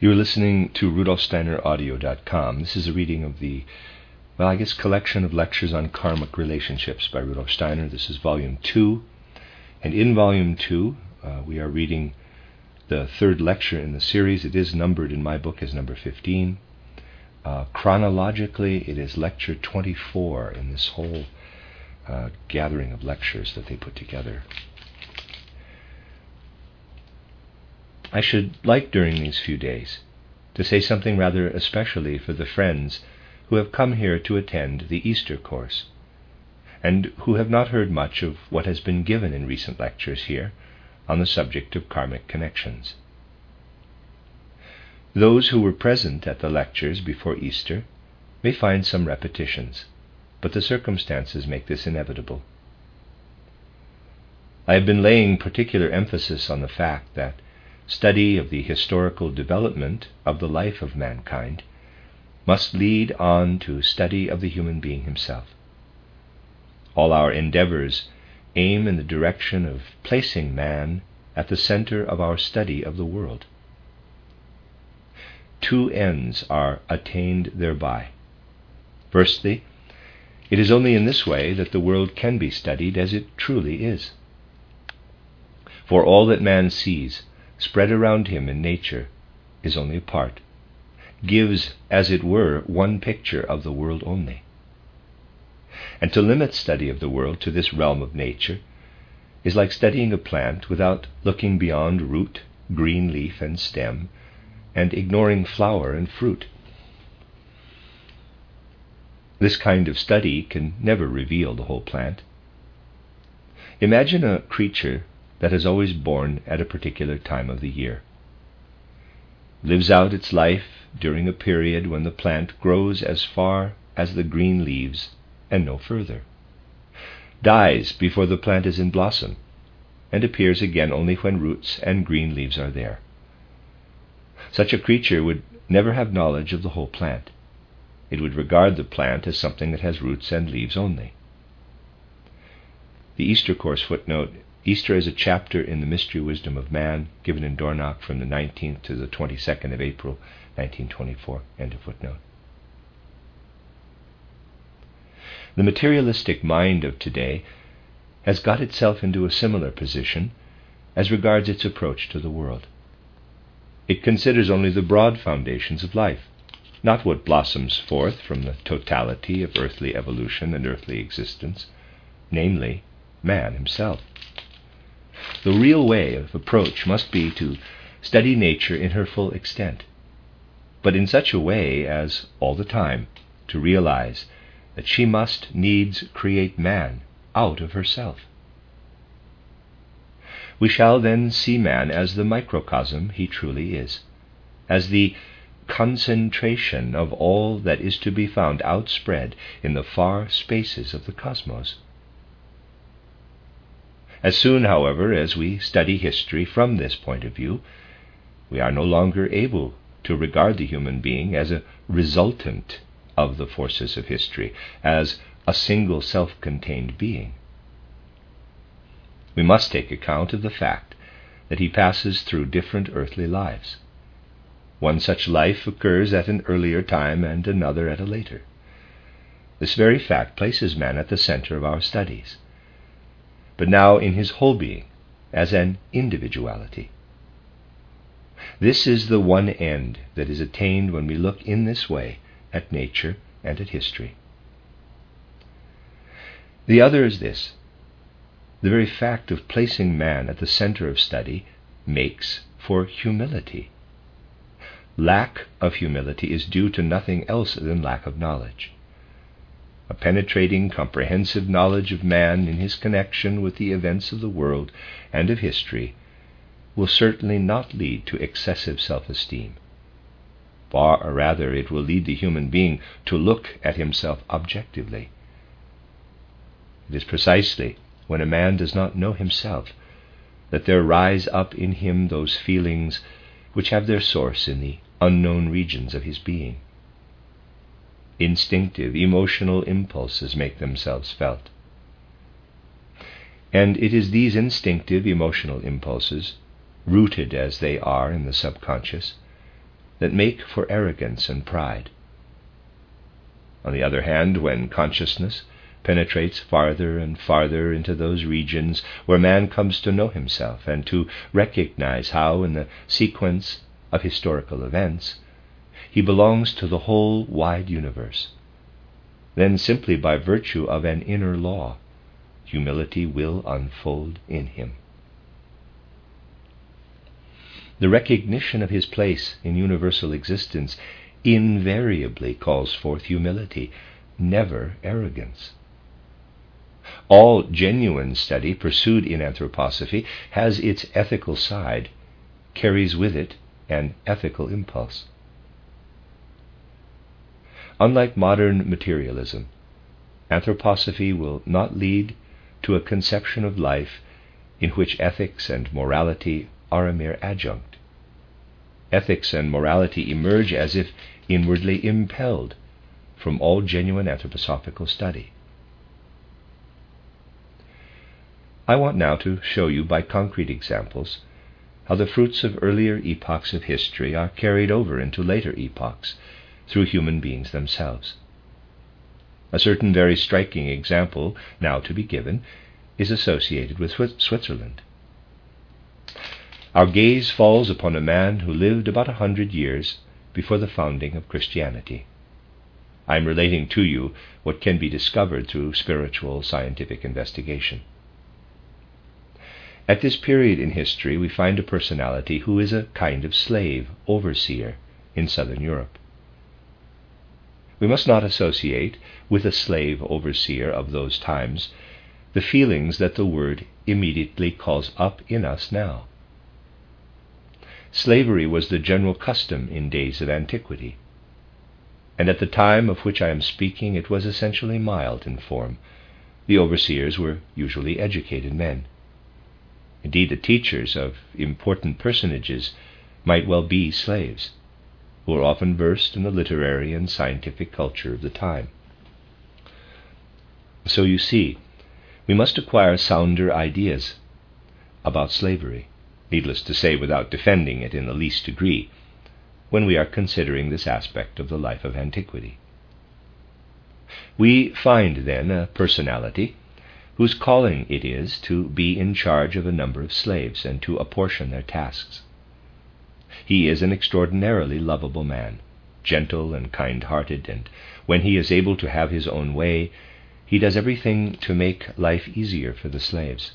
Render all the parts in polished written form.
You're listening to RudolfSteinerAudio.com. This is a reading of the, collection of lectures on karmic relationships by Rudolf Steiner. This is Volume 2. And in Volume 2, we are reading the third lecture in the series. It is numbered in my book as number 15. Chronologically, it is lecture 24 in this whole gathering of lectures that they put together. I should like during these few days to say something rather especially for the friends who have come here to attend the Easter course, and who have not heard much of what has been given in recent lectures here on the subject of karmic connections. Those who were present at the lectures before Easter may find some repetitions, but the circumstances make this inevitable. I have been laying particular emphasis on the fact that study of the historical development of the life of mankind must lead on to study of the human being himself. All our endeavors aim in the direction of placing man at the center of our study of the world. Two ends are attained thereby. Firstly, it is only in this way that the world can be studied as it truly is. For all that man sees spread around him in nature is only a part, gives, as it were, one picture of the world only. And to limit study of the world to this realm of nature is like studying a plant without looking beyond root, green leaf, and stem, and ignoring flower and fruit. This kind of study can never reveal the whole plant. Imagine a creature that is always born at a particular time of the year, lives out its life during a period when the plant grows as far as the green leaves and no further, dies before the plant is in blossom, and appears again only when roots and green leaves are there. Such a creature would never have knowledge of the whole plant. It would regard the plant as something that has roots and leaves only. The Easter Course footnote: Easter is a chapter in the Mystery Wisdom of Man, given in Dornach from the 19th to the 22nd of April, 1924. End of footnote. The materialistic mind of today has got itself into a similar position as regards its approach to the world. It considers only the broad foundations of life, not what blossoms forth from the totality of earthly evolution and earthly existence, namely, man himself. The real way of approach must be to study nature in her full extent, but in such a way as, all the time, to realize that she must needs create man out of herself. We shall then see man as the microcosm he truly is, as the concentration of all that is to be found outspread in the far spaces of the cosmos. As soon, however, as we study history from this point of view, we are no longer able to regard the human being as a resultant of the forces of history, as a single self-contained being. We must take account of the fact that he passes through different earthly lives. One such life occurs at an earlier time and another at a later. This very fact places man at the center of our studies, but now in his whole being, as an individuality. This is the one end that is attained when we look in this way at nature and at history. The other is this: the very fact of placing man at the center of study makes for humility. Lack of humility is due to nothing else than lack of knowledge. A penetrating, comprehensive knowledge of man in his connection with the events of the world and of history will certainly not lead to excessive self-esteem. Far rather, it will lead the human being to look at himself objectively. It is precisely when a man does not know himself that there rise up in him those feelings which have their source in the unknown regions of his being. Instinctive, emotional impulses make themselves felt. And it is these instinctive, emotional impulses, rooted as they are in the subconscious, that make for arrogance and pride. On the other hand, when consciousness penetrates farther and farther into those regions where man comes to know himself and to recognize how, in the sequence of historical events, he belongs to the whole wide universe, then simply by virtue of an inner law, humility will unfold in him. The recognition of his place in universal existence invariably calls forth humility, never arrogance. All genuine study pursued in anthroposophy has its ethical side, carries with it an ethical impulse. Unlike modern materialism, anthroposophy will not lead to a conception of life in which ethics and morality are a mere adjunct. Ethics and morality emerge as if inwardly impelled from all genuine anthroposophical study. I want now to show you by concrete examples how the fruits of earlier epochs of history are carried over into later epochs through human beings themselves. A certain very striking example now to be given is associated with Switzerland. Our gaze falls upon a man who lived about 100 years before the founding of Christianity. I am relating to you what can be discovered through spiritual scientific investigation. At this period in history, we find a personality who is a kind of slave, overseer, in southern Europe. We must not associate with a slave overseer of those times the feelings that the word immediately calls up in us now. Slavery was the general custom in days of antiquity, and at the time of which I am speaking it was essentially mild in form. The overseers were usually educated men. Indeed, the teachers of important personages might well be slaves, who were often versed in the literary and scientific culture of the time. So you see, we must acquire sounder ideas about slavery, needless to say without defending it in the least degree, when we are considering this aspect of the life of antiquity. We find then a personality whose calling it is to be in charge of a number of slaves and to apportion their tasks. He is an extraordinarily lovable man, gentle and kind-hearted, and when he is able to have his own way, he does everything to make life easier for the slaves.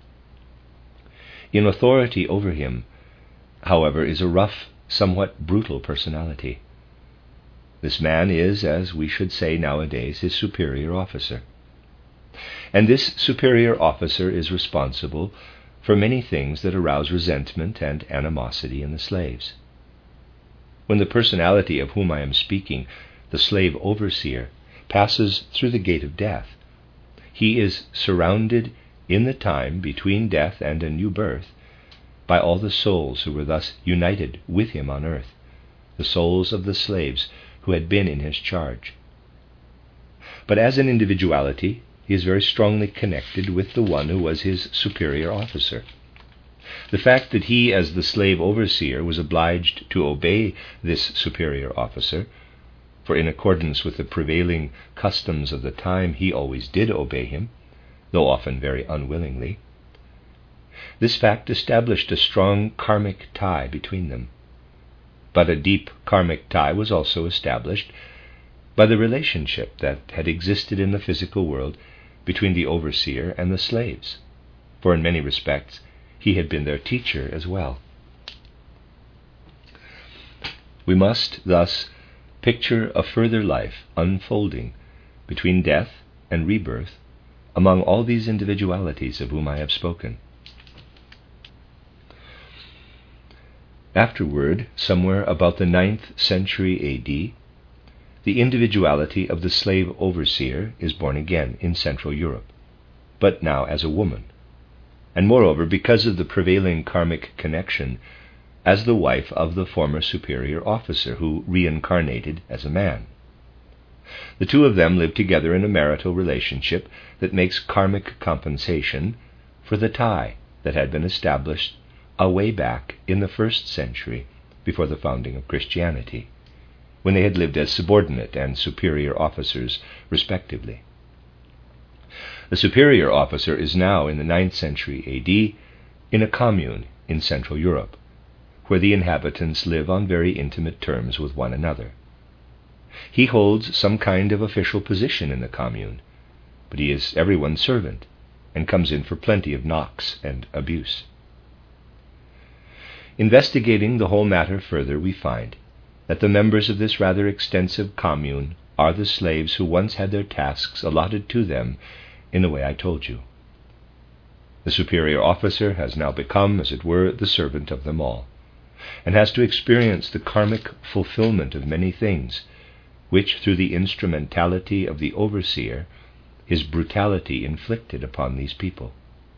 In authority over him, however, is a rough, somewhat brutal personality. This man is, as we should say nowadays, his superior officer. And this superior officer is responsible for many things that arouse resentment and animosity in the slaves. When the personality of whom I am speaking, the slave overseer, passes through the gate of death, he is surrounded in the time between death and a new birth by all the souls who were thus united with him on earth, the souls of the slaves who had been in his charge. But as an individuality, he is very strongly connected with the one who was his superior officer. The fact that he, as the slave overseer, was obliged to obey this superior officer, for in accordance with the prevailing customs of the time he always did obey him, though often very unwillingly, this fact established a strong karmic tie between them. But a deep karmic tie was also established by the relationship that had existed in the physical world between the overseer and the slaves, for in many respects he had been their teacher as well. We must thus picture a further life unfolding between death and rebirth among all these individualities of whom I have spoken. Afterward, somewhere about the 9th century A.D., the individuality of the slave overseer is born again in Central Europe, but now as a woman, and moreover, because of the prevailing karmic connection, as the wife of the former superior officer who reincarnated as a man. The two of them live together in a marital relationship that makes karmic compensation for the tie that had been established away back in the 1st century before the founding of Christianity, when they had lived as subordinate and superior officers respectively. The superior officer is now in the 9th century A.D. in a commune in Central Europe, where the inhabitants live on very intimate terms with one another. He holds some kind of official position in the commune, but he is everyone's servant and comes in for plenty of knocks and abuse. Investigating the whole matter further, we find that the members of this rather extensive commune are the slaves who once had their tasks allotted to them in the way I told you. The superior officer has now become, as it were, the servant of them all, and has to experience the karmic fulfillment of many things, which, through the instrumentality of the overseer, his brutality inflicted upon these people.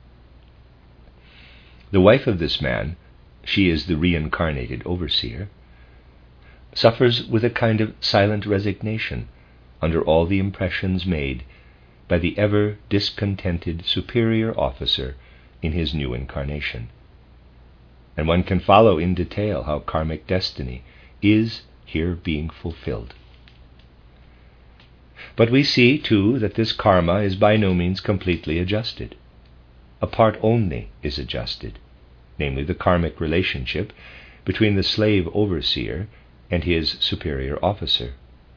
The wife of this man, she is the reincarnated overseer, suffers with a kind of silent resignation under all the impressions made by the ever discontented superior officer in his new incarnation. And one can follow in detail how karmic destiny is here being fulfilled. But we see, too, that this karma is by no means completely adjusted. A part only is adjusted, namely the karmic relationship between the slave overseer and his superior officer.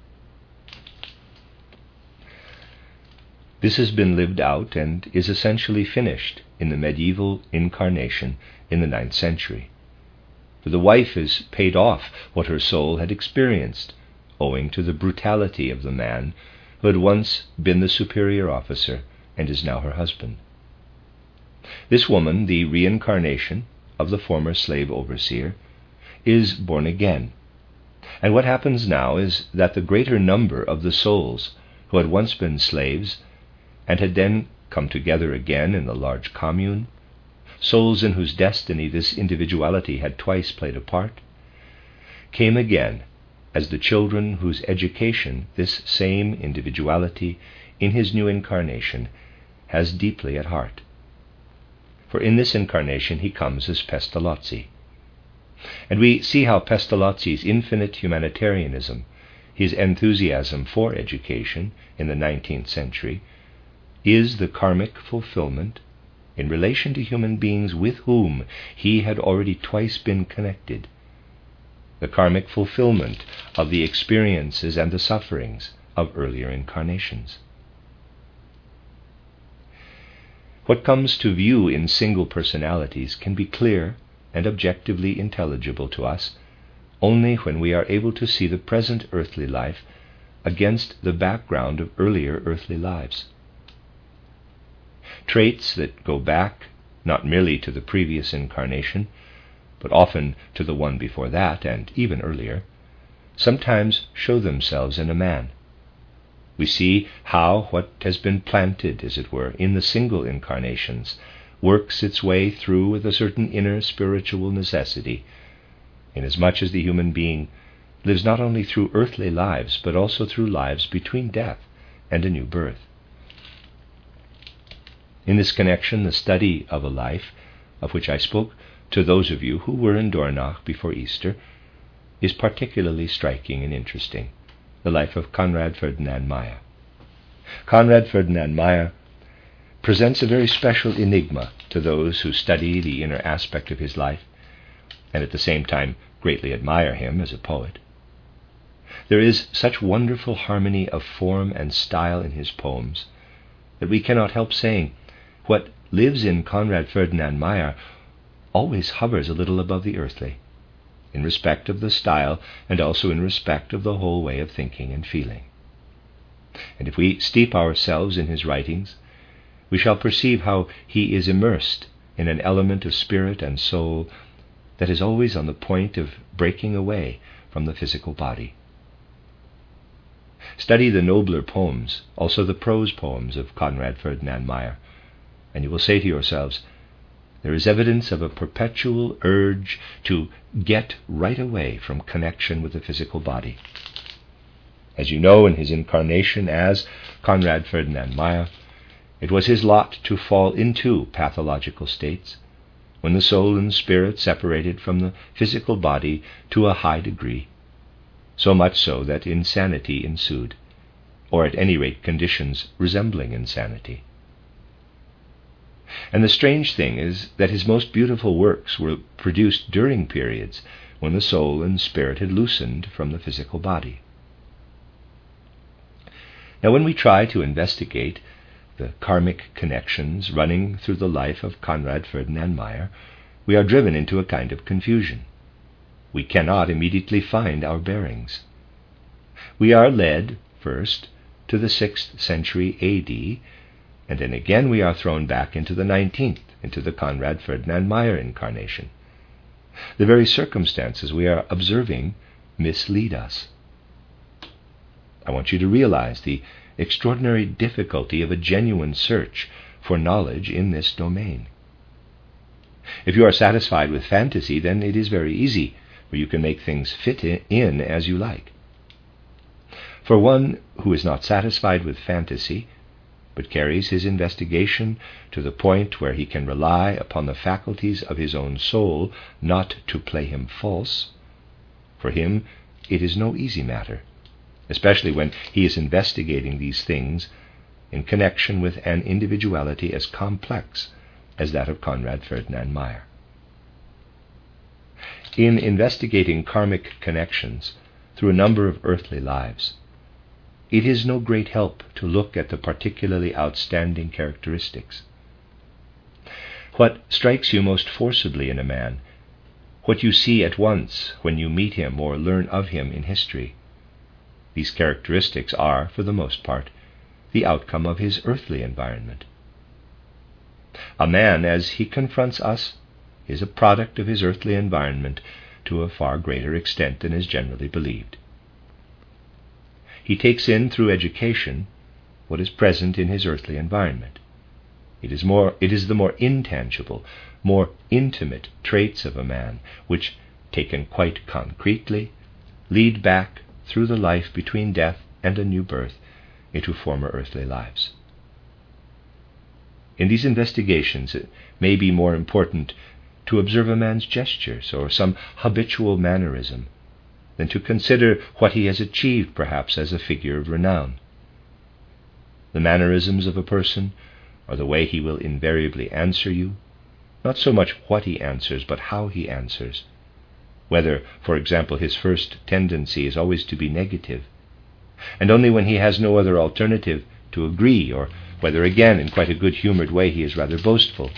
This has been lived out and is essentially finished in the medieval incarnation in the 9th century. For the wife is paid off what her soul had experienced, owing to the brutality of the man who had once been the superior officer and is now her husband. This woman, the reincarnation of the former slave overseer, is born again. And what happens now is that the greater number of the souls who had once been slaves and had then come together again in the large commune, souls in whose destiny this individuality had twice played a part, came again as the children whose education this same individuality in his new incarnation has deeply at heart. For in this incarnation he comes as Pestalozzi. And we see how Pestalozzi's infinite humanitarianism, his enthusiasm for education in the 19th century, is the karmic fulfillment in relation to human beings with whom he had already twice been connected, the karmic fulfillment of the experiences and the sufferings of earlier incarnations. What comes to view in single personalities can be clear and objectively intelligible to us only when we are able to see the present earthly life against the background of earlier earthly lives. Traits that go back not merely to the previous incarnation, but often to the one before that and even earlier, sometimes show themselves in a man. We see how what has been planted, as it were, in the single incarnations works its way through with a certain inner spiritual necessity, inasmuch as the human being lives not only through earthly lives, but also through lives between death and a new birth. In this connection, the study of a life, of which I spoke to those of you who were in Dornach before Easter, is particularly striking and interesting, the life of Conrad Ferdinand Meyer. Conrad Ferdinand Meyer presents a very special enigma to those who study the inner aspect of his life, and at the same time greatly admire him as a poet. There is such wonderful harmony of form and style in his poems that we cannot help saying what lives in Conrad Ferdinand Meyer always hovers a little above the earthly, in respect of the style and also in respect of the whole way of thinking and feeling. And if we steep ourselves in his writings, we shall perceive how he is immersed in an element of spirit and soul that is always on the point of breaking away from the physical body. Study the nobler poems, also the prose poems of Conrad Ferdinand Meyer, and you will say to yourselves, there is evidence of a perpetual urge to get right away from connection with the physical body. As you know, in his incarnation as Conrad Ferdinand Meyer, it was his lot to fall into pathological states, when the soul and spirit separated from the physical body to a high degree, so much so that insanity ensued, or at any rate conditions resembling insanity. And the strange thing is that his most beautiful works were produced during periods when the soul and spirit had loosened from the physical body. Now, when we try to investigate the karmic connections running through the life of Conrad Ferdinand Meyer, we are driven into a kind of confusion. We cannot immediately find our bearings. We are led, first, to the 6th century A.D., and then again we are thrown back into the 19th, into the Conrad Ferdinand Meyer incarnation. The very circumstances we are observing mislead us. I want you to realize the extraordinary difficulty of a genuine search for knowledge in this domain. If you are satisfied with fantasy, then it is very easy, for you can make things fit in as you like. For one who is not satisfied with fantasy, but carries his investigation to the point where he can rely upon the faculties of his own soul not to play him false, for him it is no easy matter, especially when he is investigating these things in connection with an individuality as complex as that of Conrad Ferdinand Meyer. In investigating karmic connections through a number of earthly lives, it is no great help to look at the particularly outstanding characteristics. What strikes you most forcibly in a man, what you see at once when you meet him or learn of him in history, these characteristics are, for the most part, the outcome of his earthly environment. A man, as he confronts us, is a product of his earthly environment to a far greater extent than is generally believed. He takes in through education what is present in his earthly environment. It is the more intangible, more intimate traits of a man which, taken quite concretely, lead back through the life between death and a new birth into former earthly lives. In these investigations, it may be more important to observe a man's gestures or some habitual mannerism than to consider what he has achieved, perhaps, as a figure of renown. The mannerisms of a person, or the way he will invariably answer you, not so much what he answers, but how he answers, whether, for example, his first tendency is always to be negative, and only when he has no other alternative to agree, or whether again, in quite a good-humored way, he is rather boastful.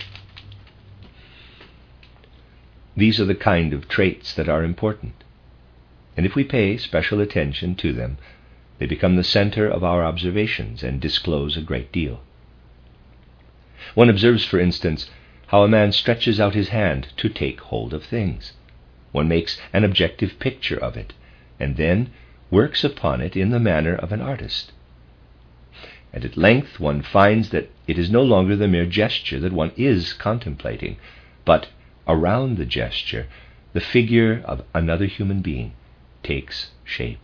These are the kind of traits that are important, and if we pay special attention to them, they become the center of our observations and disclose a great deal. One observes, for instance, how a man stretches out his hand to take hold of things. One makes an objective picture of it, and then works upon it in the manner of an artist. And at length one finds that it is no longer the mere gesture that one is contemplating, but around the gesture, the figure of another human being takes shape.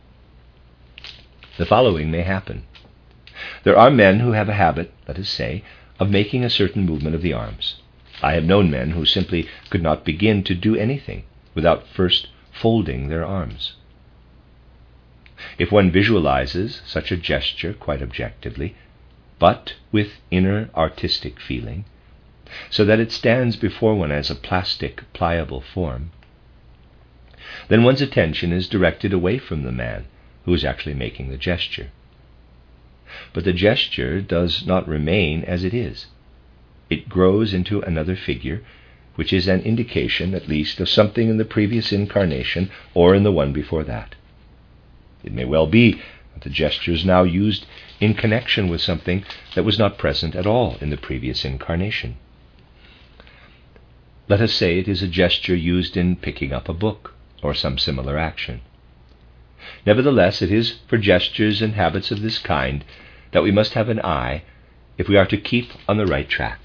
The following may happen. There are men who have a habit, let us say, of making a certain movement of the arms. I have known men who simply could not begin to do anything without first folding their arms. If one visualizes such a gesture quite objectively, but with inner artistic feeling, so that it stands before one as a plastic, pliable form, then one's attention is directed away from the man who is actually making the gesture. But the gesture does not remain as it is. It grows into another figure, which is an indication, at least, of something in the previous incarnation or in the one before that. It may well be that the gesture is now used in connection with something that was not present at all in the previous incarnation. Let us say it is a gesture used in picking up a book or some similar action. Nevertheless, it is for gestures and habits of this kind that we must have an eye if we are to keep on the right track.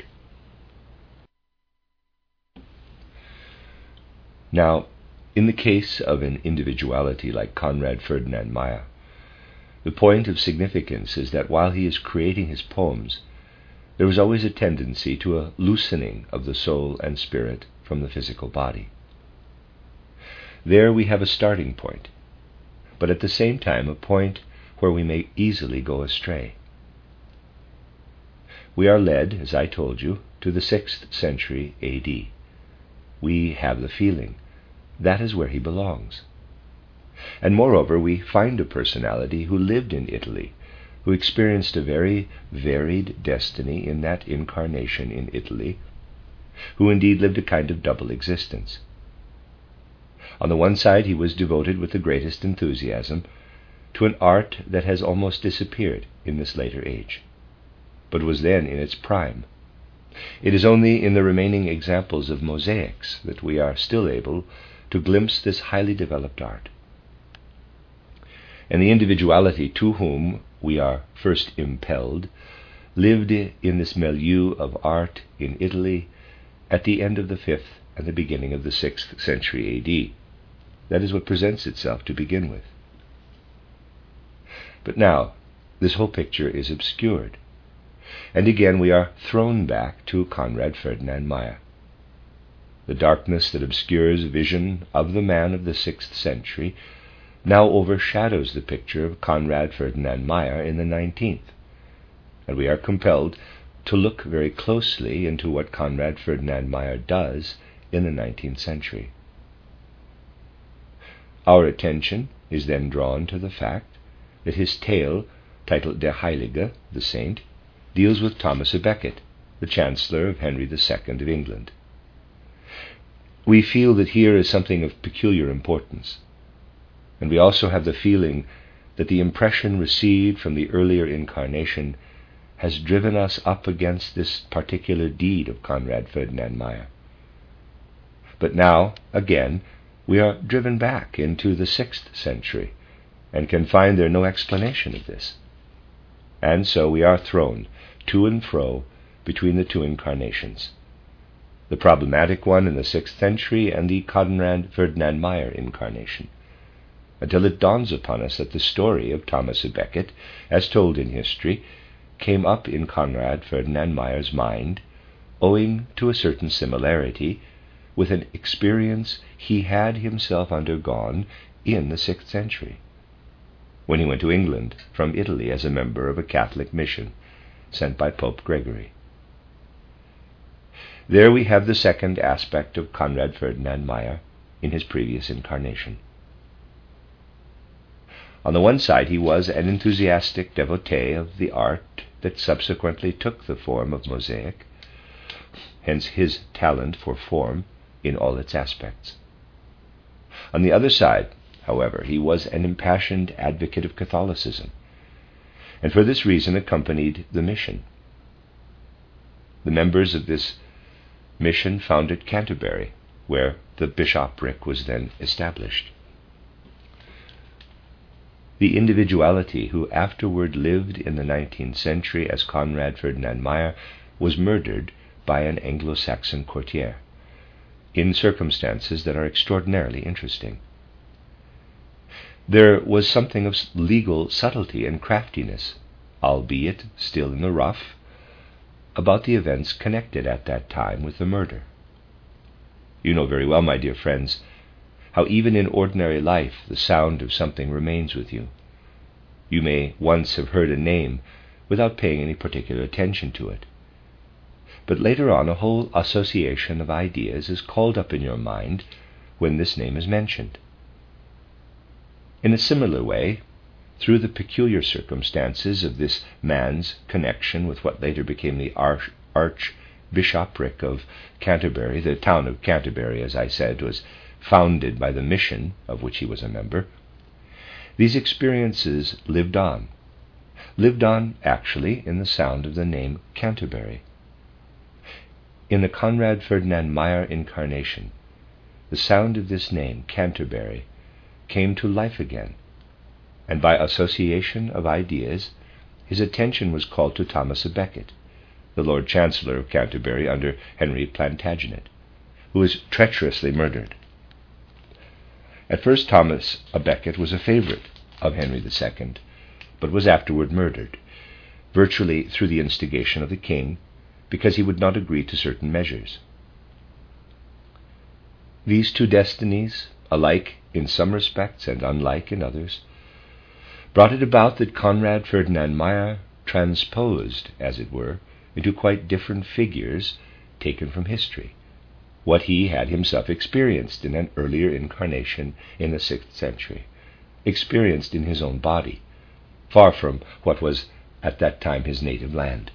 Now, in the case of an individuality like Conrad Ferdinand Meyer, the point of significance is that while he is creating his poems, there was always a tendency to a loosening of the soul and spirit from the physical body. There we have a starting point, but at the same time a point where we may easily go astray. We are led, as I told you, to the 6th century A.D. We have the feeling that is where he belongs. And moreover, we find a personality who lived in Italy, who experienced a very varied destiny in that incarnation in Italy, who indeed lived a kind of double existence. On the one side, he was devoted with the greatest enthusiasm to an art that has almost disappeared in this later age, but was then in its prime. It is only in the remaining examples of mosaics that we are still able to glimpse this highly developed art. And the individuality to whom we are first impelled lived in this milieu of art in Italy at the end of the 5th and the beginning of the 6th century A.D. That is what presents itself to begin with. But now, this whole picture is obscured, and again we are thrown back to Conrad Ferdinand Meyer. The darkness that obscures vision of the man of the 6th century now overshadows the picture of Conrad Ferdinand Meyer in the 19th, and we are compelled to look very closely into what Conrad Ferdinand Meyer does in the 19th century. Our attention is then drawn to the fact that his tale, titled Der Heilige, the Saint, deals with Thomas à Becket, the Chancellor of Henry II of England. We feel that here is something of peculiar importance, and we also have the feeling that the impression received from the earlier incarnation has driven us up against this particular deed of Conrad Ferdinand Meyer. But now, again, we are driven back into the 6th century, and can find there no explanation of this. And so we are thrown to and fro between the two incarnations, the problematic one in the 6th century and the Conrad Ferdinand Meyer incarnation, until it dawns upon us that the story of Thomas à Becket, as told in history, came up in Conrad Ferdinand Meyer's mind owing to a certain similarity with an experience he had himself undergone in the 6th century, when he went to England from Italy as a member of a Catholic mission sent by Pope Gregory. There we have the second aspect of Conrad Ferdinand Meyer in his previous incarnation. On the one side, he was an enthusiastic devotee of the art that subsequently took the form of mosaic, hence his talent for form in all its aspects. On the other side, however, he was an impassioned advocate of Catholicism, and for this reason accompanied the mission. The members of this mission founded Canterbury, where the bishopric was then established. The individuality who afterward lived in the 19th century as Conrad Ferdinand Meyer was murdered by an Anglo-Saxon courtier, in circumstances that are extraordinarily interesting. There was something of legal subtlety and craftiness, albeit still in the rough, about the events connected at that time with the murder. You know very well, my dear friends, how even in ordinary life the sound of something remains with you. You may once have heard a name without paying any particular attention to it, but later on a whole association of ideas is called up in your mind when this name is mentioned. In a similar way, through the peculiar circumstances of this man's connection with what later became the Archbishopric of Canterbury, the town of Canterbury, as I said, was founded by the mission of which he was a member, these experiences lived on actually in the sound of the name Canterbury. In the Conrad Ferdinand Meyer incarnation, the sound of this name, Canterbury, came to life again, and by association of ideas, his attention was called to Thomas à Becket, the Lord Chancellor of Canterbury under Henry Plantagenet, who was treacherously murdered. At first Thomas à Becket was a favorite of Henry II, but was afterward murdered, virtually through the instigation of the king, because he would not agree to certain measures. These two destinies, alike in some respects and unlike in others, brought it about that Conrad Ferdinand Meyer transposed, as it were, into quite different figures taken from history, what he had himself experienced in an earlier incarnation in the 6th century, experienced in his own body, far from what was at that time his native land.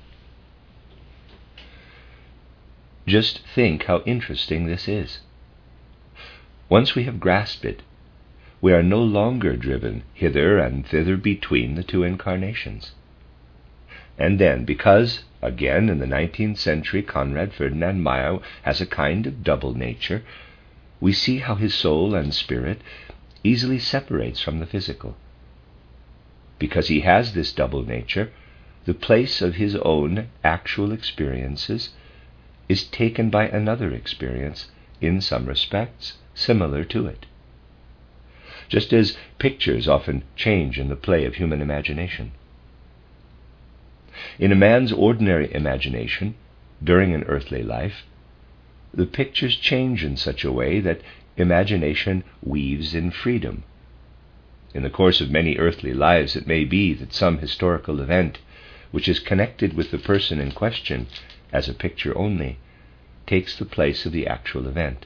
Just think how interesting this is. Once we have grasped it, we are no longer driven hither and thither between the two incarnations. And then, because, again, in the 19th century, Conrad Ferdinand Meyer has a kind of double nature, we see how his soul and spirit easily separates from the physical. Because he has this double nature, the place of his own actual experiences is taken by another experience, in some respects, similar to it. Just as pictures often change in the play of human imagination. In a man's ordinary imagination, during an earthly life, the pictures change in such a way that imagination weaves in freedom. In the course of many earthly lives, it may be that some historical event, which is connected with the person in question as a picture only, takes the place of the actual event.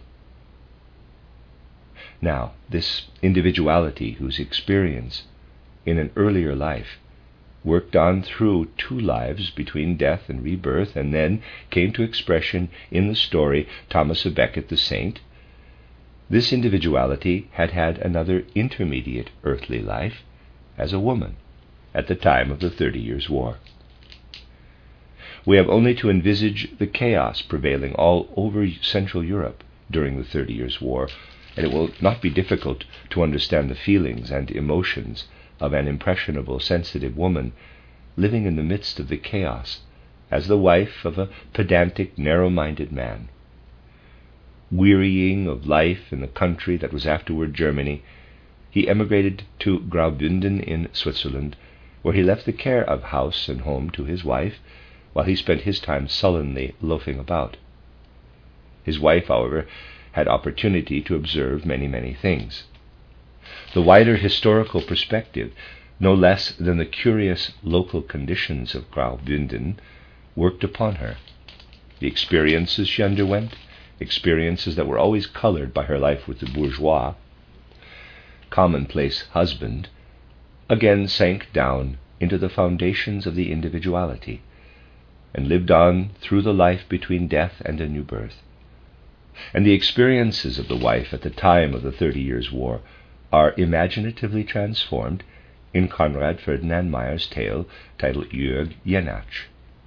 Now, this individuality whose experience in an earlier life worked on through two lives between death and rebirth, and then came to expression in the story Thomas à Becket the Saint, this individuality had had another intermediate earthly life as a woman at the time of the 30 Years' War. We have only to envisage the chaos prevailing all over Central Europe during the 30 Years' War, and it will not be difficult to understand the feelings and emotions of an impressionable, sensitive woman living in the midst of the chaos as the wife of a pedantic, narrow-minded man. Wearying of life in the country that was afterward Germany, he emigrated to Graubünden in Switzerland, where he left the care of house and home to his wife, while he spent his time sullenly loafing about. His wife, however, had opportunity to observe many, many things. The wider historical perspective, no less than the curious local conditions of Graubünden, worked upon her. The experiences she underwent, experiences that were always colored by her life with the bourgeois, commonplace husband, again sank down into the foundations of the individuality, and lived on through the life between death and a new birth. And the experiences of the wife at the time of the 30 Years' War are imaginatively transformed in Conrad Ferdinand Meyer's tale titled Jörg Jenatsch.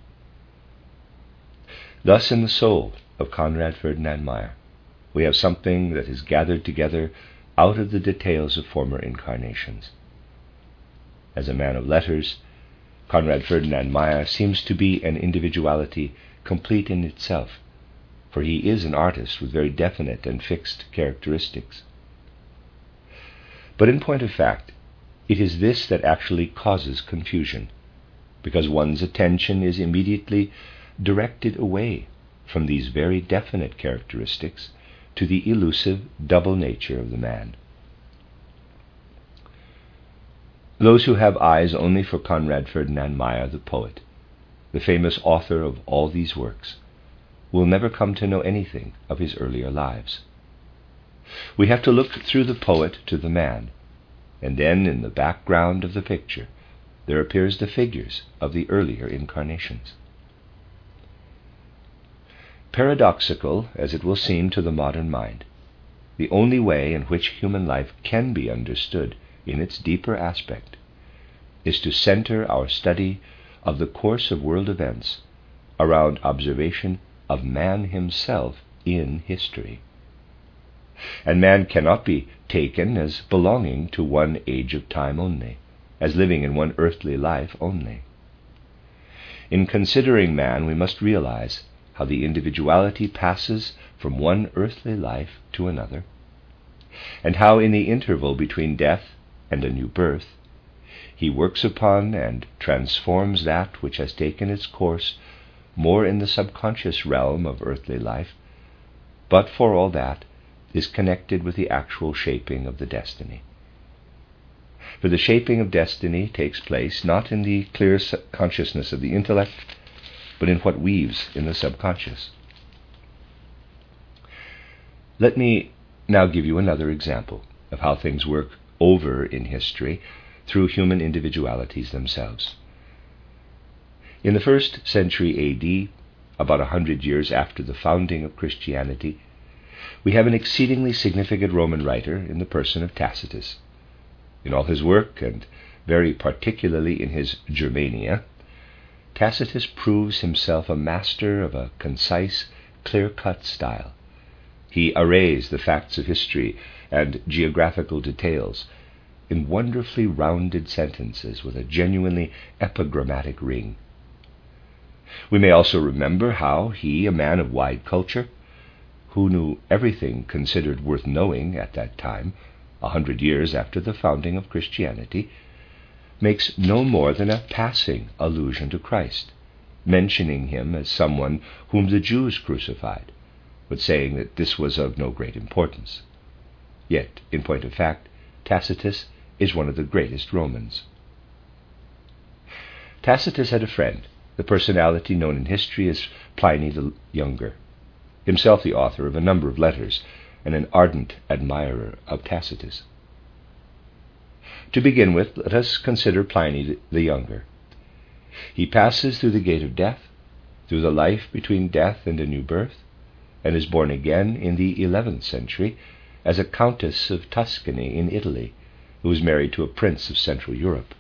Thus, in the soul of Conrad Ferdinand Meyer, we have something that is gathered together out of the details of former incarnations. As a man of letters, Conrad Ferdinand Meyer seems to be an individuality complete in itself, for he is an artist with very definite and fixed characteristics. But in point of fact, it is this that actually causes confusion, because one's attention is immediately directed away from these very definite characteristics to the elusive double nature of the man. Those who have eyes only for Conrad Ferdinand Meyer, the poet, the famous author of all these works, will never come to know anything of his earlier lives. We have to look through the poet to the man, and then in the background of the picture there appears the figures of the earlier incarnations. Paradoxical as it will seem to the modern mind, the only way in which human life can be understood in its deeper aspect is to center our study of the course of world events around observation of man himself in history. And man cannot be taken as belonging to one age of time only, as living in one earthly life only. In considering man, we must realize how the individuality passes from one earthly life to another, and how in the interval between death and a new birth, he works upon and transforms that which has taken its course more in the subconscious realm of earthly life, but for all that is connected with the actual shaping of the destiny. For the shaping of destiny takes place not in the clear consciousness of the intellect, but in what weaves in the subconscious. Let me now give you another example of how things work over in history through human individualities themselves. In the 1st century A.D., about 100 years after the founding of Christianity, we have an exceedingly significant Roman writer in the person of Tacitus. In all his work, and very particularly in his Germania, Tacitus proves himself a master of a concise, clear-cut style. He arrays the facts of history and geographical details in wonderfully rounded sentences with a genuinely epigrammatic ring. We may also remember how he, a man of wide culture, who knew everything considered worth knowing at that time, 100 years after the founding of Christianity, makes no more than a passing allusion to Christ, mentioning him as someone whom the Jews crucified, but saying that this was of no great importance. Yet, in point of fact, Tacitus is one of the greatest Romans. Tacitus had a friend, the personality known in history as Pliny the Younger, himself the author of a number of letters and an ardent admirer of Tacitus. To begin with, let us consider Pliny the Younger. He passes through the gate of death, through the life between death and a new birth, and is born again in the 11th century as a countess of Tuscany in Italy, who was married to a prince of Central Europe.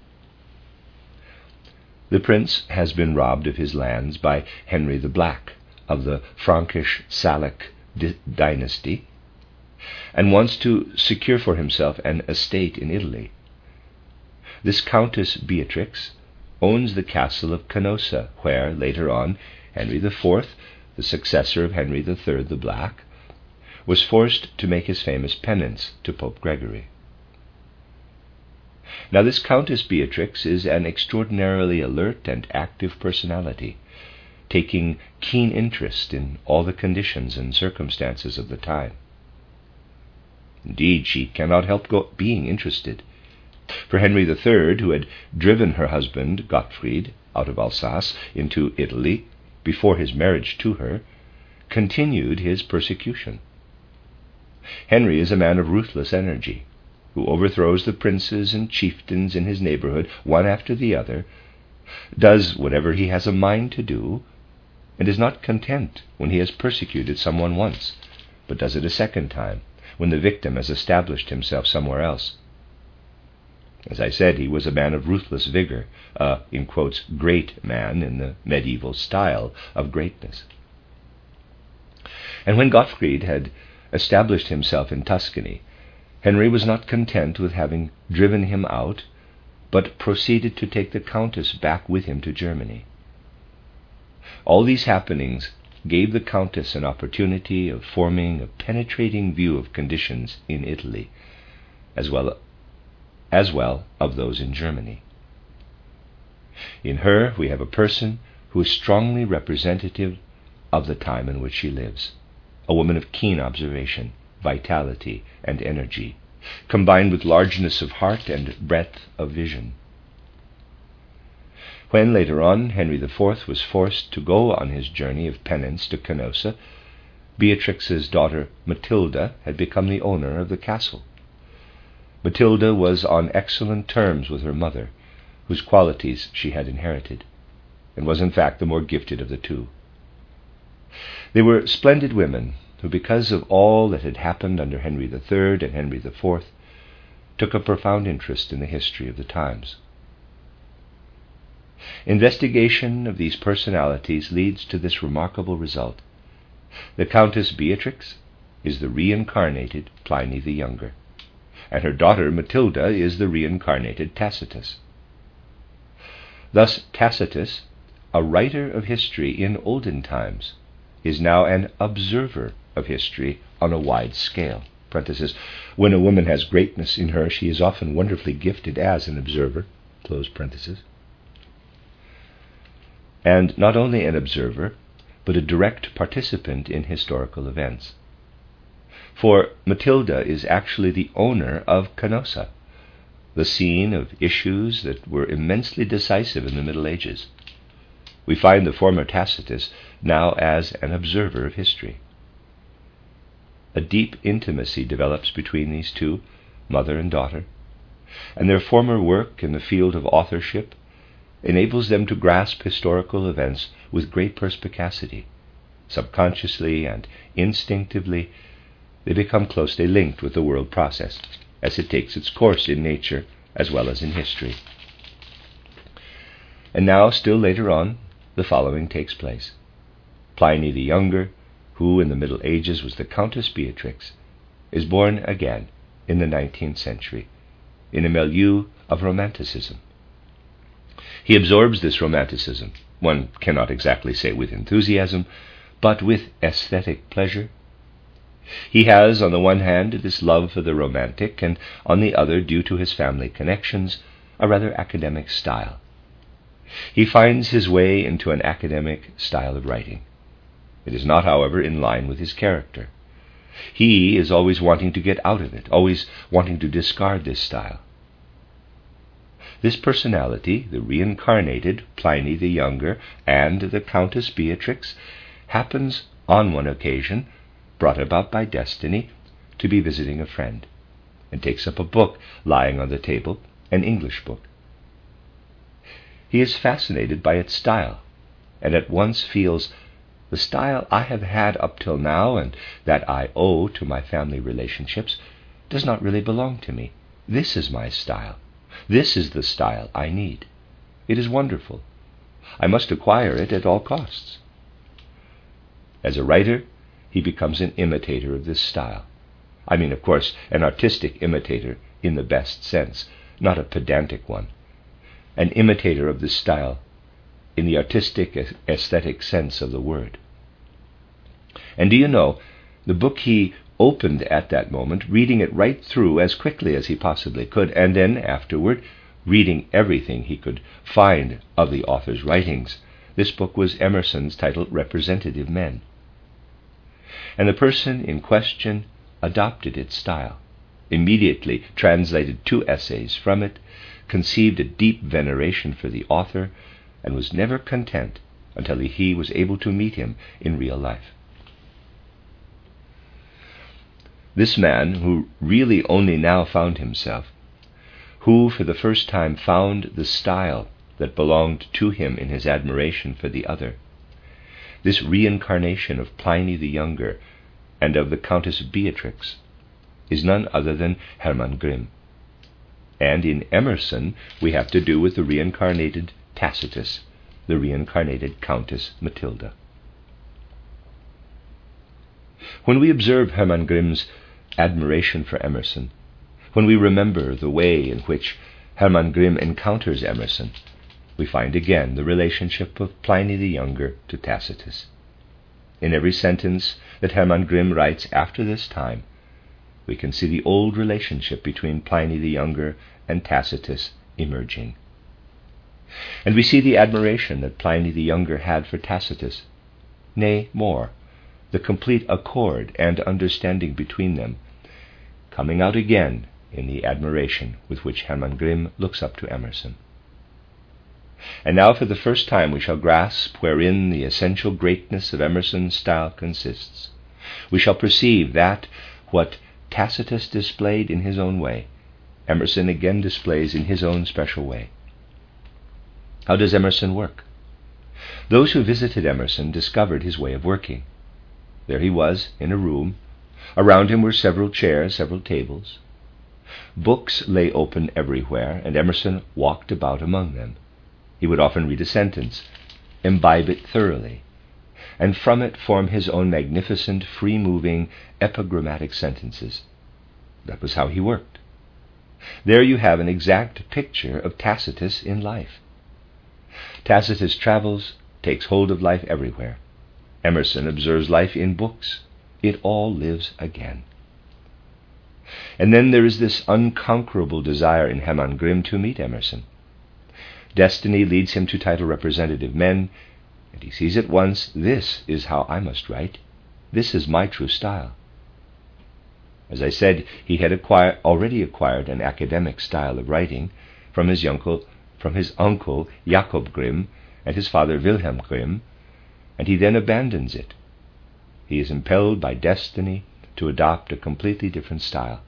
The prince has been robbed of his lands by Henry the Black of the Frankish Salic dynasty, and wants to secure for himself an estate in Italy. This Countess Beatrix owns the castle of Canossa, where, later on, Henry IV, the successor of Henry III the Black, was forced to make his famous penance to Pope Gregory. Now this Countess Beatrix is an extraordinarily alert and active personality, taking keen interest in all the conditions and circumstances of the time. Indeed, she cannot help being interested, for Henry III, who had driven her husband, Gottfried, out of Alsace into Italy before his marriage to her, continued his persecution. Henry is a man of ruthless energy, who overthrows the princes and chieftains in his neighborhood one after the other, does whatever he has a mind to do, and is not content when he has persecuted someone once, but does it a second time, when the victim has established himself somewhere else. As I said, he was a man of ruthless vigor, a, in quotes, great man in the medieval style of greatness. And when Gottfried had established himself in Tuscany, Henry was not content with having driven him out, but proceeded to take the Countess back with him to Germany. All these happenings gave the Countess an opportunity of forming a penetrating view of conditions in Italy, as well of those in Germany. In her we have a person who is strongly representative of the time in which she lives, a woman of keen observation, vitality, and energy, combined with largeness of heart and breadth of vision. When, later on, Henry IV was forced to go on his journey of penance to Canossa, Beatrix's daughter Matilda had become the owner of the castle. Matilda was on excellent terms with her mother, whose qualities she had inherited, and was in fact the more gifted of the two. They were splendid women who, because of all that had happened under Henry III and Henry IV, took a profound interest in the history of the times. Investigation of these personalities leads to this remarkable result. The Countess Beatrix is the reincarnated Pliny the Younger, and her daughter Matilda is the reincarnated Tacitus. Thus Tacitus, a writer of history in olden times, is now an observer of history on a wide scale. Parenthesis, when a woman has greatness in her, she is often wonderfully gifted as an observer. Close parenthesis. and not only an observer, but a direct participant in historical events. For Matilda is actually the owner of Canossa, the scene of issues that were immensely decisive in the Middle Ages. We find the former Tacitus now as an observer of history. A deep intimacy develops between these two, mother and daughter, and their former work in the field of authorship enables them to grasp historical events with great perspicacity. Subconsciously and instinctively, they become closely linked with the world process as it takes its course in nature as well as in history. And now, still later on, the following takes place. Pliny the Younger, who in the Middle Ages was the Countess Beatrix, is born again in the 19th century, in a milieu of Romanticism. He absorbs this Romanticism, one cannot exactly say with enthusiasm, but with aesthetic pleasure. He has, on the one hand, this love for the romantic, and on the other, due to his family connections, a rather academic style. He finds his way into an academic style of writing. It is not, however, in line with his character. He is always wanting to get out of it, always wanting to discard this style. This personality, the reincarnated Pliny the Younger and the Countess Beatrix, happens on one occasion, brought about by destiny, to be visiting a friend, and takes up a book lying on the table, an English book. He is fascinated by its style, and at once feels, the style I have had up till now, and that I owe to my family relationships, does not really belong to me. This is my style. This is the style I need. It is wonderful. I must acquire it at all costs. As a writer, he becomes an imitator of this style. I mean, of course, an artistic imitator in the best sense, not a pedantic one. An imitator of this style in the artistic, aesthetic sense of the word. And do you know, the book he opened at that moment, reading it right through as quickly as he possibly could, and then afterward reading everything he could find of the author's writings, this book was Emerson's titled Representative Men. And the person in question adopted its style, immediately translated 2 essays from it, conceived a deep veneration for the author, and was never content until he was able to meet him in real life. This man, who really only now found himself, who for the first time found the style that belonged to him in his admiration for the other, this reincarnation of Pliny the Younger and of the Countess Beatrix, is none other than Hermann Grimm. And in Emerson we have to do with the reincarnated Tacitus, the reincarnated Countess Matilda. When we observe Hermann Grimm's admiration for Emerson, when we remember the way in which Hermann Grimm encounters Emerson, we find again the relationship of Pliny the Younger to Tacitus. In every sentence that Hermann Grimm writes after this time, we can see the old relationship between Pliny the Younger and Tacitus emerging. And we see the admiration that Pliny the Younger had for Tacitus, nay, more, the complete accord and understanding between them, coming out again in the admiration with which Hermann Grimm looks up to Emerson. And now for the first time we shall grasp wherein the essential greatness of Emerson's style consists. We shall perceive that what Tacitus displayed in his own way, Emerson again displays in his own special way. How does Emerson work? Those who visited Emerson discovered his way of working. There he was, in a room. Around him were several chairs, several tables. Books lay open everywhere, and Emerson walked about among them. He would often read a sentence, imbibe it thoroughly, and from it form his own magnificent, free-moving, epigrammatic sentences. That was how he worked. There you have an exact picture of Tacitus in life. Tacitus travels, takes hold of life everywhere. Emerson observes life in books. It all lives again. And then there is this unconquerable desire in Hermann Grimm to meet Emerson. Destiny leads him to title Representative Men, And he sees at once, this is how I must write. This is my true style. As I said, he had already acquired an academic style of writing from his uncle Jacob Grimm and his father Wilhelm Grimm, and he then abandons it. He is impelled by destiny to adopt a completely different style.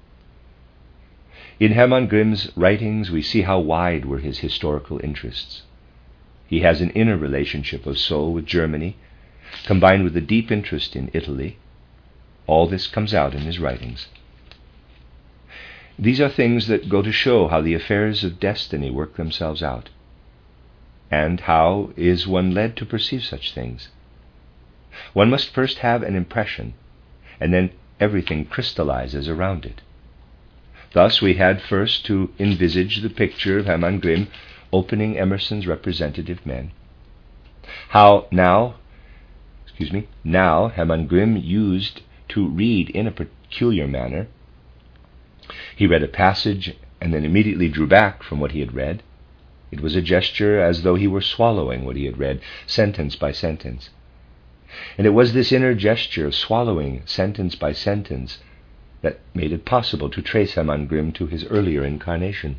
In Hermann Grimm's writings, we see how wide were his historical interests. He has an inner relationship of soul with Germany, combined with a deep interest in Italy. All this comes out in his writings. These are things that go to show how the affairs of destiny work themselves out. And how is one led to perceive such things? One must first have an impression, and then everything crystallizes around it. Thus we had first to envisage the picture of Hermann Grimm opening Emerson's Representative Men. How now Hermann Grimm used to read in a peculiar manner. He read a passage and then immediately drew back from what he had read. It was a gesture as though he were swallowing what he had read, sentence by sentence. And it was this inner gesture of swallowing sentence by sentence that made it possible to trace Hermann Grimm to his earlier incarnation.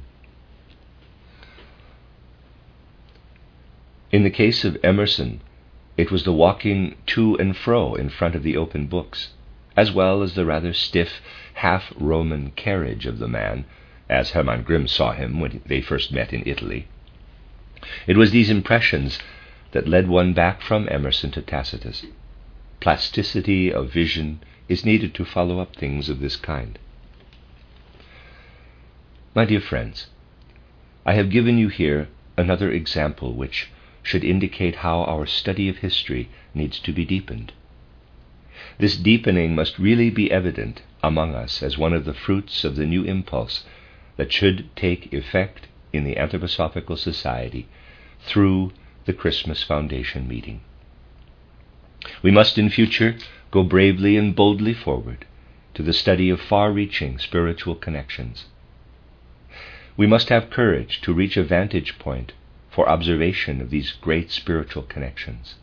In the case of Emerson, it was the walking to and fro in front of the open books, as well as the rather stiff, half-Roman carriage of the man, as Hermann Grimm saw him when they first met in Italy. It was these impressions that led one back from Emerson to Tacitus. Plasticity of vision is needed to follow up things of this kind. My dear friends, I have given you here another example which should indicate how our study of history needs to be deepened. This deepening must really be evident among us as one of the fruits of the new impulse that should take effect in the Anthroposophical Society through the Christmas Foundation meeting. We must in future go bravely and boldly forward to the study of far-reaching spiritual connections. We must have courage to reach a vantage point for observation of these great spiritual connections.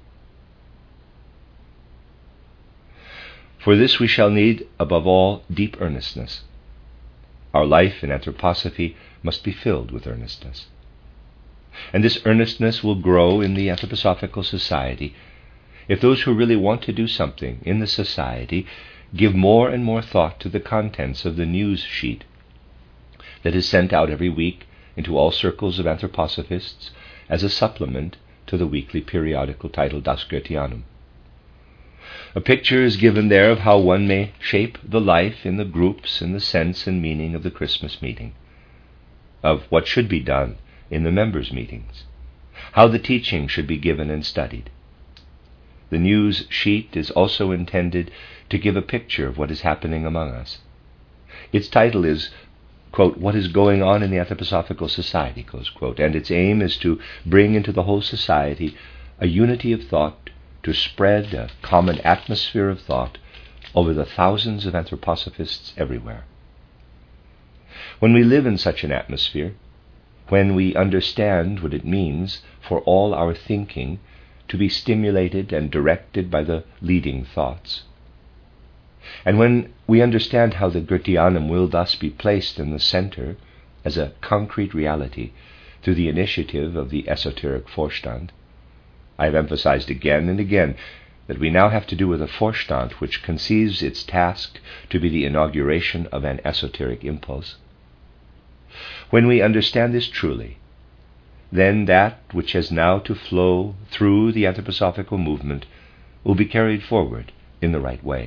For this we shall need, above all, deep earnestness. Our life in anthroposophy must be filled with earnestness. And this earnestness will grow in the Anthroposophical Society if those who really want to do something in the society give more and more thought to the contents of the news sheet that is sent out every week into all circles of anthroposophists as a supplement to the weekly periodical titled Das Goetheanum. A picture is given there of how one may shape the life in the groups in the sense and meaning of the Christmas meeting, of what should be done in the members' meetings, how the teaching should be given and studied. The news sheet is also intended to give a picture of what is happening among us. Its title is, quote, "What is going on in the Anthroposophical Society," close quote, and its aim is to bring into the whole society a unity of thought, to spread a common atmosphere of thought over the thousands of anthroposophists everywhere. When we live in such an atmosphere, when we understand what it means for all our thinking to be stimulated and directed by the leading thoughts, and when we understand how the Goetheanum will thus be placed in the center as a concrete reality through the initiative of the esoteric Vorstand, I have emphasized again and again that we now have to do with a Vorstand which conceives its task to be the inauguration of an esoteric impulse. When we understand this truly, then that which has now to flow through the anthroposophical movement will be carried forward in the right way.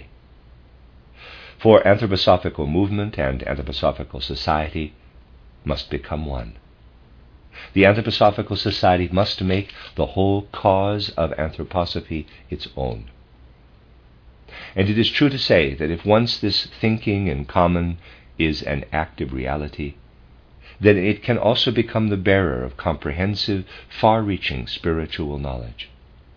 For anthroposophical movement and anthroposophical society must become one. The Anthroposophical Society must make the whole cause of anthroposophy its own. And it is true to say that if once this thinking in common is an active reality, then it can also become the bearer of comprehensive, far-reaching spiritual knowledge.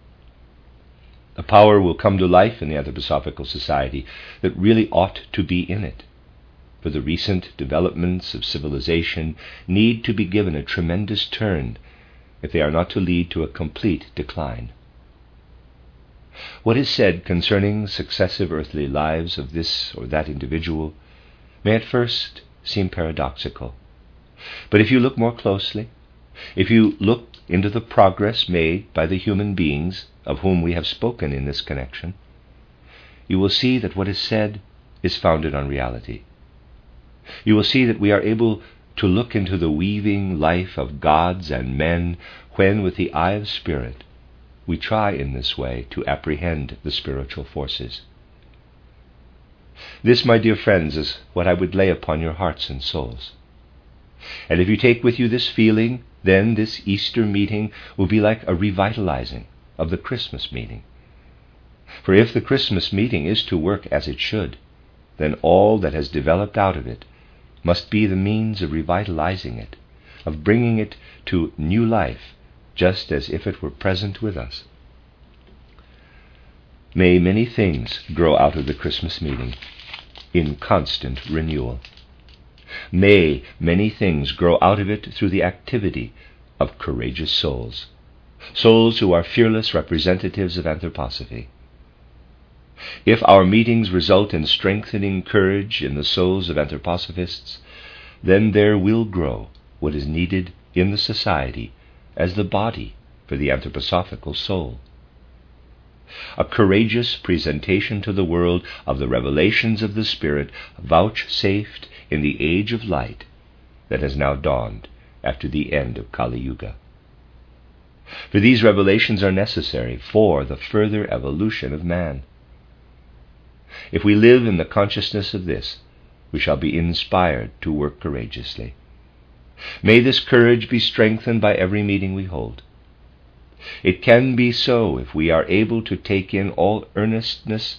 A power will come to life in the Anthroposophical Society that really ought to be in it. For the recent developments of civilization need to be given a tremendous turn if they are not to lead to a complete decline. What is said concerning successive earthly lives of this or that individual may at first seem paradoxical, but if you look more closely, if you look into the progress made by the human beings of whom we have spoken in this connection, you will see that what is said is founded on reality. You will see that we are able to look into the weaving life of gods and men when, with the eye of spirit, we try in this way to apprehend the spiritual forces. This, my dear friends, is what I would lay upon your hearts and souls. And if you take with you this feeling, then this Easter meeting will be like a revitalizing of the Christmas meeting. For if the Christmas meeting is to work as it should, then all that has developed out of it must be the means of revitalizing it, of bringing it to new life, just as if it were present with us. May many things grow out of the Christmas meeting in constant renewal. May many things grow out of it through the activity of courageous souls, souls who are fearless representatives of anthroposophy. If our meetings result in strengthening courage in the souls of anthroposophists, then there will grow what is needed in the society as the body for the anthroposophical soul. A courageous presentation to the world of the revelations of the Spirit vouchsafed in the age of light that has now dawned after the end of Kali Yuga. For these revelations are necessary for the further evolution of man. If we live in the consciousness of this, we shall be inspired to work courageously. May this courage be strengthened by every meeting we hold. It can be so if we are able to take in all earnestness,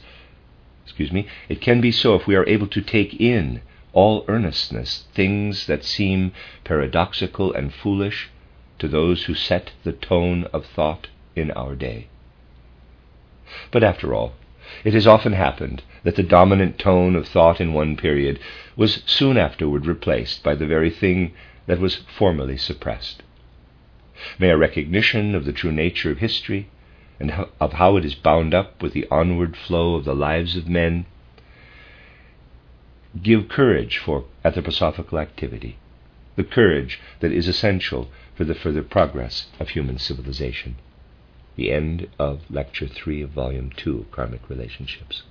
things that seem paradoxical and foolish to those who set the tone of thought in our day. But after all, it has often happened that the dominant tone of thought in one period was soon afterward replaced by the very thing that was formerly suppressed. May a recognition of the true nature of history and of how it is bound up with the onward flow of the lives of men give courage for anthroposophical activity, the courage that is essential for the further progress of human civilization. The end of Lecture 3 of Volume 2 of Karmic Relationships.